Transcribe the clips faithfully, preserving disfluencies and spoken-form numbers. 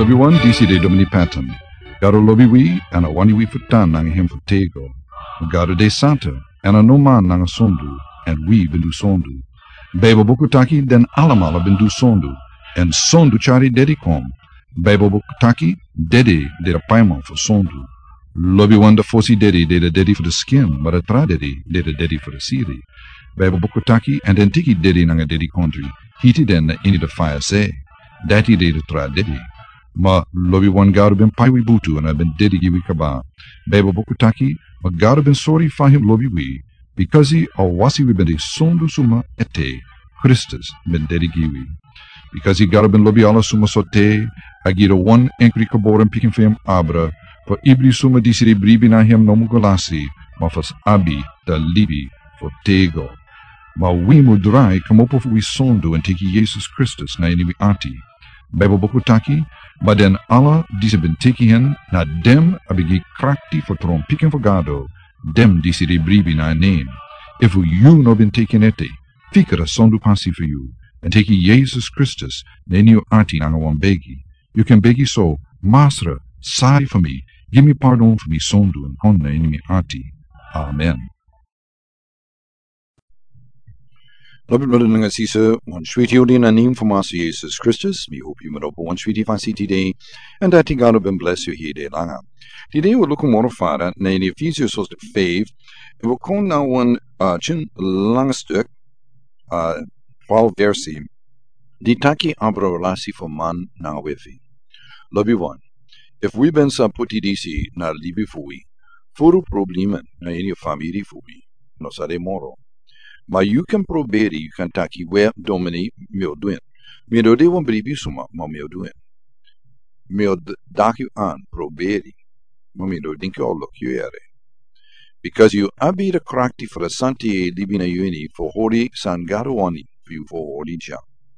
Lobby one D C de Domini Patton. Garo lobby we and a wani we futan nang him futego. Garo de Santa and a no man nang sondu and we bindu sondu. Bebo bukutaki den alamala bindu sondu and sondu chari dedikom. Bebo bukutaki dedi de a paimon for sondu. Lobby one the fosi dedi de the dedi for the skin, but a tra dedi de the dedi for the siri. Bebo bukutaki and then tiki dedi nang a dedi country. Heated then in the fire say. Dati de the tra dedi. Ma lobby one garo ben paiwi butu and I ben dedi giwi kaba. Bebo bukutaki, ma garo ben sorry for him lobby we, because he or wasi we ben de sondu suma ete, Christus ben dedi giwi. Because he garo ben lobby ala suma sote, agiro one enkri kaboren pikin fem abra, for ibri suma disiri bribi na him nomu golasi, ma fas abi da libi for tego. Ma we mudrai kamopo we sondu and tiki Jesus Christus na iniwi ati. Bebo bukutaki, maar den alle die ze ben teki hen, na dem abigi krakti voor tron piken voor gado, dem die ze de bribi na neem. If you no ben teken ete, fikere sondu passi for you, and teki Jesus Christus, ne new arti na wan begi. You can begi so, Master, sorry for me, give me pardon for me sondu and hon na enemy arti. Amen. Lobby brother nga sisa, one sweetie odi na name for Master Jesus Christus. We hope you may open one sweetie fancy today, and that God will bless you here day langa. Today we're looking more fara na in Ephesians host vijf, en we komen nou een uh, chin lange stuk, uh, twaalf versie, die taki abra relasi voor man na wefi. Lobby one, if we ben sa puti disi na libi fui, furu problemen na in je familie fui, no sa de moro. Maar you can proberen, you can taki where domini meo doen. Meo de wan bribi suma, ma meo doen. Meo daki aan, proberi. Ma meo denk je al luk je ere. Because you abi de krakti for a santi libina uni for hori san garuani for you for hori ja.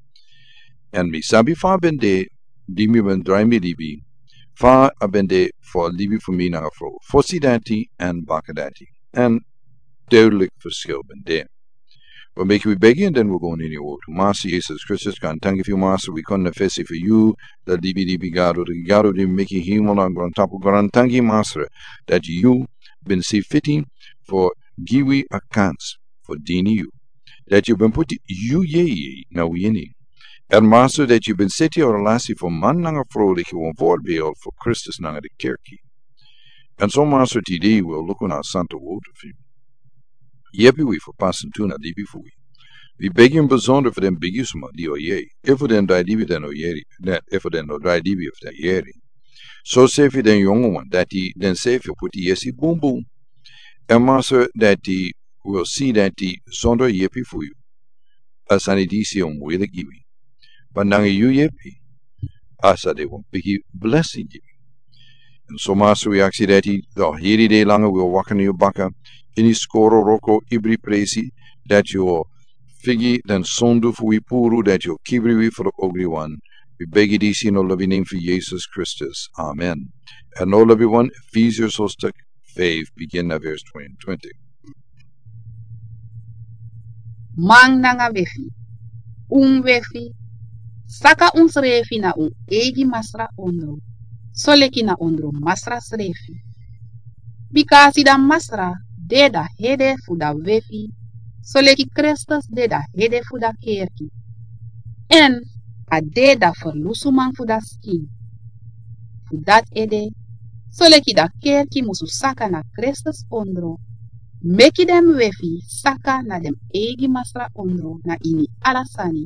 En mi sabi fa bende, di mi ben dry mi libi, fa abende for libi for mi na afro. Fossi dati en bakadati. En duidelijk verschil bende. But make we begin, then we're going in your to Master Jesus Christus. Can thank you, Master. We can't face it for you. The D B D B Gado, the Gado, the Mickey Himmel, and Grand Tapu Grand. Thank you, Master, that you been see fitting for Giwi accounts for Dini you. That you've been put you ye now yini. And Master, that you've been sitting or lassie for man nanga frolik you won't voorbeeld for Christus nanga the kerkie. And so, Master, today we'll look on our Santa water for you. Jeppie we voor passen toen naar die voor we. We begin bijzonder voor den bigisma die o je. If we den drie die den o jeri, net if we den no drie die of dat jeri. Zo zeg je den jongen one dat die den zeg je put die jessie boom boom. En master dat die will see dat die zonder jeppie voor je. As aan die zie om moeilijk givi. Maar nange you jeppie. As dat die one biggie blessing givi. En zo master we actie dat die de hele day lange wil wakken in je bakken. Ini skoro roko ibri presi dat yo figi den sondu fui puru dat yo kibri wi for ogri one. We beg you this in all name for Jesus Christus. Amen. And all everyone, Ephesians hostek vijf, begin na verse twenty. Mang nanga wefi. Un wefi. Saka uns refi na un egi masra ondro. Soleki na ondro masra srefi. Bikasi da masra. Deda hede fuda wefi, soleki Christus deda hede fuda kerki. En a deda verlusuman fuda skin. Fudat ede, soleki da kerki musu saka na Christus ondro. Meki dem wefi saka na dem egi masra ondro na ini alasani.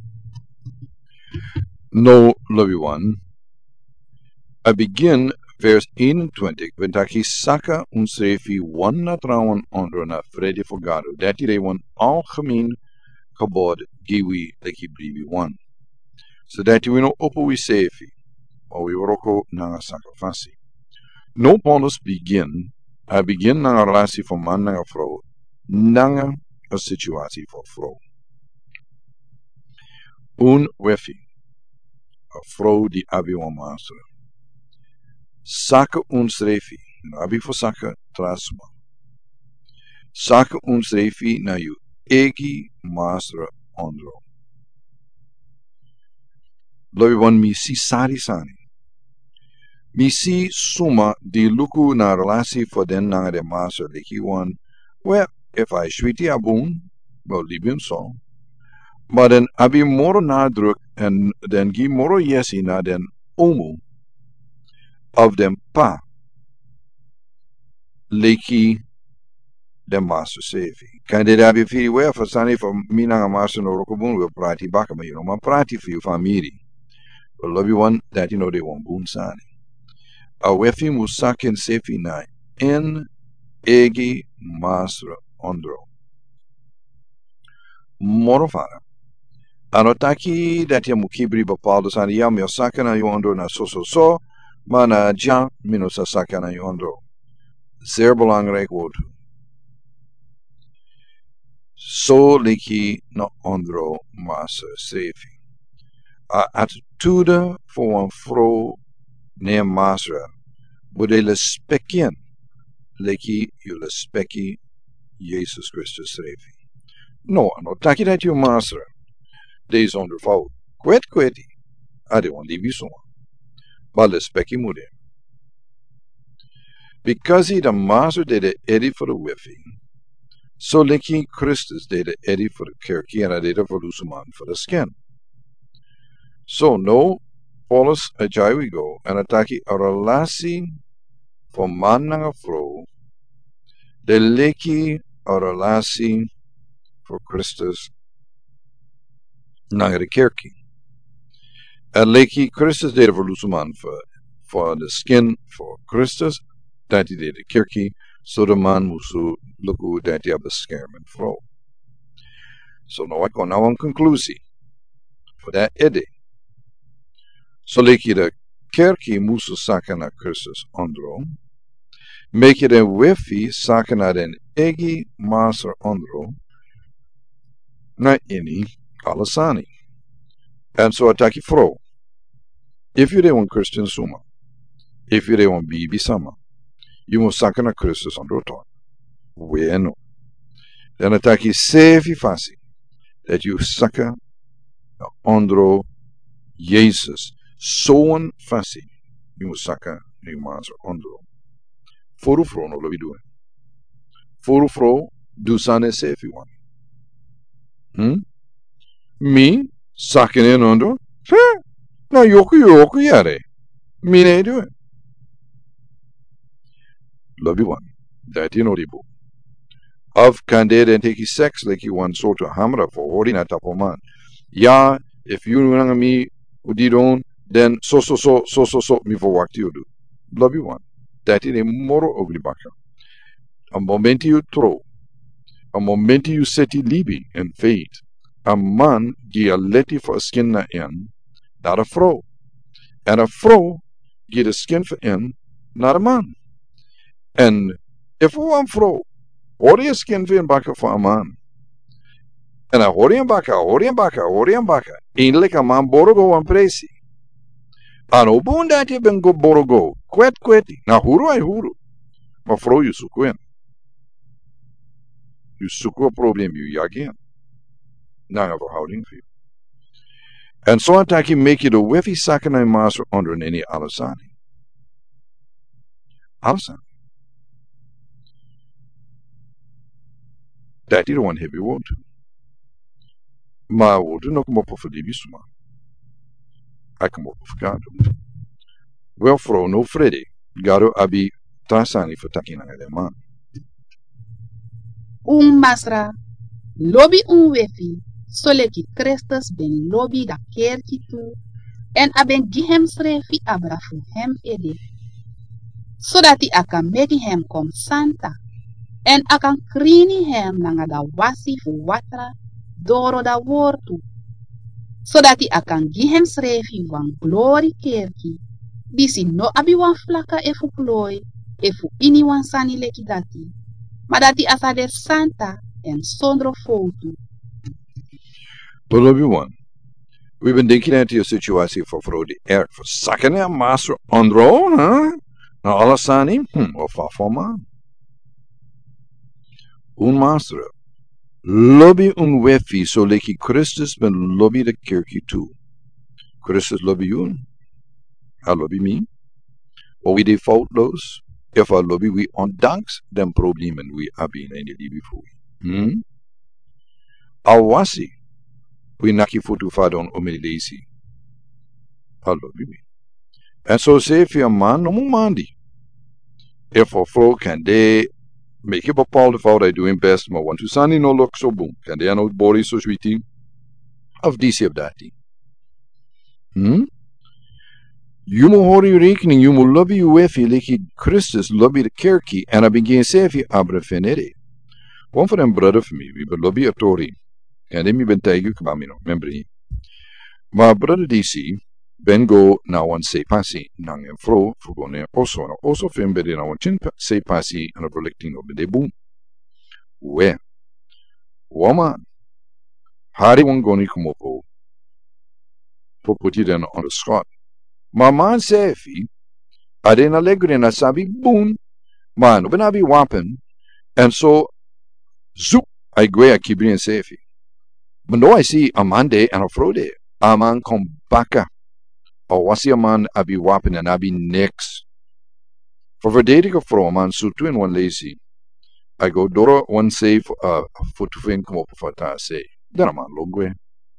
No, love one. I begin Vers eenentwintig, want hij saka ons refi one na trouwen onder na vrede voor gado, dat hij een algemeen gebod giwi like bribi one. So dat hij no opo we sefi, or we roko na sacrifice. No bonus begin, I begin na relatie van man na vrouw, na een situatie voor vrouw. Un wefi, een vrouw die abi wan master. Saka ons refi, na abi for saka trasma. Saka ons refi na you egi masra ondro. Lobi wan mi si sari sani, Misi suma di luku na relasi for den na de master leki wan. Well, if I shwiti abun, well, libyan so. Maar den abi moro nadruk en den gi moro yesi na den omu of den pa leki den master sefi. Kan dit abi firi we fasani for mina master no rokobun we prati baka ma you know ma prati fi famiri. Well, love you one that you know they want bun sani. A wefi musaken sefi na en egi master ondro. Moro fara. Anotaki dat ya mukibri bapaldo sani ya mi osaka na yondo na so so so mana ja mino sasaka na yondo. Zeer belangrijk woord. So leki na ondro masa sefi. A attitude voor een vrouw neem masra. Bude le spekien leki you le speki Jesus Christus sefi. No, anotaki dat you masra. Deze ondervouw. Kwet kweti. Ade wan libi soma. Bale speki mude. Because he the master did the eddy for the wifi. So leki Christus did the eddy for the kerki and I did it for lusuman for the skin. So no, Paulus ajay we go and ataki a relasi for man nga fro. De leki a relasi for Christus nang de kerki. En leki Christus did it for lusuman for for the skin for Christus. Dat hij deed de kerkie, so de man moest lukken dat hij op de schermen vrouw. So nou ik ga nou een conclusie. Voor dat idee. So leek je de kerkie moest zaken naar Christus ondro. Meek je de wifi zaken naar den egi master ondro. Na ini alasani. En so attack je vrouw. If you de een Christian suma. If you de een bibi sama. You must saca na Christus ondro ton. Bueno. Dan ataki sefi fasi. That you saca na ondro Jesus. Soan fasi. You must saca na master ondro. Foru fro no lo vi doen. Foru fro du sane sefi wan. Hmm? Mi saca na ondro? He? Na yoku yoku yare. Mi ne doen. Love you one. That you know the book. Of candid and take his sex like you want sort of hamra for holding at tapoman. Ya, if you know me, udidon, then so so so so so so me for what you do. Love you one. That is a moro ugly baka. A moment you throw. A moment you set libi and fate. A man gi a letty for a skin na in, not a fro. And a fro get a skin for in, not a man. En if one vrouw, hoor je skin van bakken voor een man. En dan hoor je een bakken, hoor je een bakken, hoor je een bakken. Eindelijk een man borogo een presi. En op een dat je bent go borogo, kwet kweti. Na huru ay huru. Maar vrouw je zoeken in. Je zoeken een probleem, je jagen. Na een verhouding voor je. En zo attack je make je de wifi zaken en master onder een ene alasani. Alasani. Dat is een heavy woord. Maar woord nog maar op voor die wisma. Ik kom op voor gado. Wel vrouw no Freddy. Gado abi tasani voor takina de man. Un masra. Lobby un wefi. Soleki Christus ben lobby da kerki tu. En aben gihem srefi abrafu hem ede. Zodat hij akan meki hem kom santa. En akan krini hem nanga da wasi fu watra doro da wortu. Zodat hij akan gi hem srefi wan glory kerki. Disi no abi wan flaka efu ploi, efu ini wan sani leki dati. Maar dat hij asade santa en sondro fotu. But everyone, we've been thinking into your situation for Frodi Eric for sucking a master ondro, huh? Na alasani, hm, of fafoma. Un master. Lobby un wefi so leki Christus ben lobby de kerki tu. Christus lobby un. I lobby me. O we de foutloos, if a lobby we ondanks den problemen we hebben in de libi voor. Hmm? Al was hij, we naki foto fadon omelesi. Al lobby we. En zo zei je man, no mandi. If a vrouw kan de make a bepaalde fout, hij doing best, maar want to sunny no look so boom. Kan de no body so sweetie? Of die of dat die. Hmm? Je moet horen je rekening, je moet lobby je wefie, like Christus lobby de kerkie, en dan begin zelf je abra venere. One for them brother for me, we be lobby a tori. En dan mi ben tegen je kwam nog, remember je. Maar brother D C, ben go na wan se passi, nang en fro, fugone oso, na oso fembede na wan chin se passi, en op electing op de boom. We. Woman. Hari wan goni kumoko. For put it on the Scott. Maar man sefi, aden allegre na sabi boon, man, ben abi wapen, en so, zoek, I gwe a kibri en sefi. But no, I see a man de and a frode, a man kom baka, or wasi a man abi wapen en abi next. For verdediger vrouw, man, so two in one lazy. I go doro one safe, uh, for to fin kom op for ta say. Then a man logwe.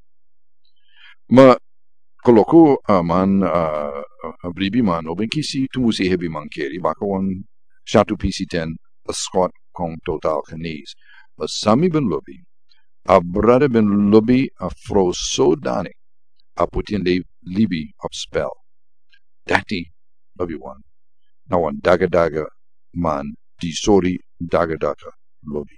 Ma, Koloko uh, man uh, uh, bribi man oben kisi tumusi hebi man keri baka wan shatu P C ten a Scott kong total genees. But sami ben lobby a brother ben lobby a fro so dani a putin de libi op spel. Dati lobby one. Now one daga daga man di sorry daga daga lobby.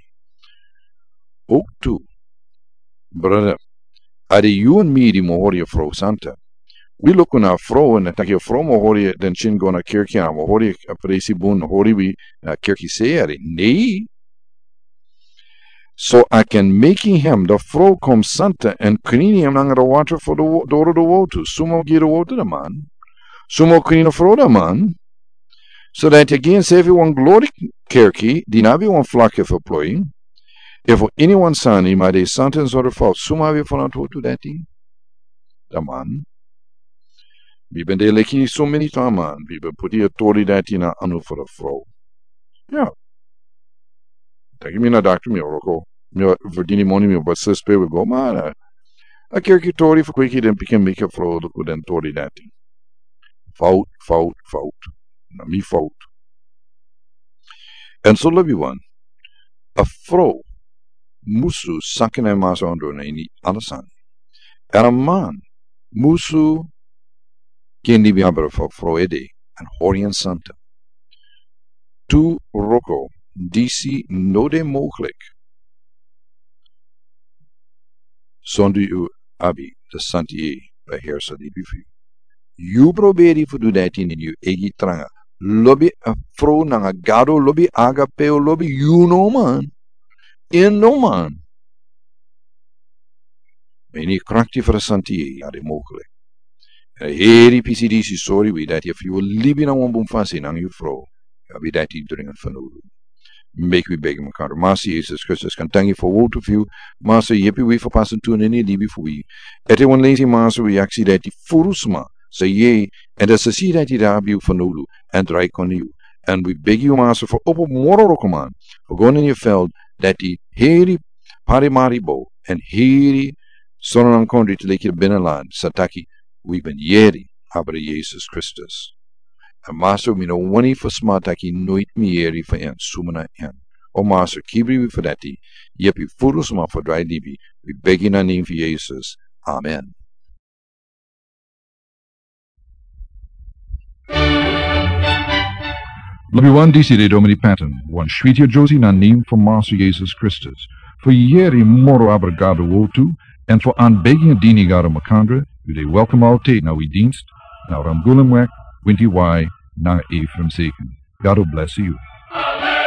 Ook two brother. Ade you and me di mohori fro Santa. We look on our fro and attack your fro mohori den chin go na kirki na mohori a presi bun hori we na kirki seari. Nee. So I can make him the fro come Santa and clean him ang the water for the door of the water. Sumo get the water the man. Sumo clean the fro the man. So that again save you one glory kirki, di nabi one flock of employing. If anyone sani ma de sentence or the fault, suma vi for not to that the man. We ben de leki so many time man. We ben put the authority that in a anu for the fro. Yeah. Take me na doctor me oroko. Me verdini money me but sis pay we go man. A kerky tori for quickie then became make a fro look with authority that. Fault, fault, fault. Na me fault. And so love you one. A fro. Musu sakin en masa onder ni alasan. En een man, musu kendi biabra for froede en horien santa. Tu roko, disi node mogelijk. Zonde u abi, de santie bij heersa die bifi. You proberi voor dat in you egi tranga. Lobby a fro nanga gado lobby agapeo lobby you know man. In no man. Meni krakti voor santie ja de mogelijk. Heri P C D C sorry we dat if you will live in a one boom fancy nang you fro. Ja we dat die dringen van ulu. Make we beg mekaar. Master Jesus Christus kan thank you for all of you. Master yippie we for passing to any libi for we. Everyone lazy master we actually dat die furusma. Say ye and as a see that die daar you van ulu and rijk on you. And we beg you master for op op moro command. For going in your veld dat die heri parimaribo en heri sonan kondri te leke binnenland sataki we ben yeri abra Jesus Christus. En master we no wani for smartaki nooit mieri for en sumana en. O master kibri we for dat die jepi furus ma for dry libi we beg in a name for Jesus. Amen. Labiwan disi de domini paten, wan schwitje Josie na neem van Master Jezus Christus. Voor jeri moro abrigado wotu, en voor aanbegingen dienigado makandre, u de welkom altijd na uw dienst, na Ramgulemwek, Winty Y, na Ephraim Seken. God bless you. Amen.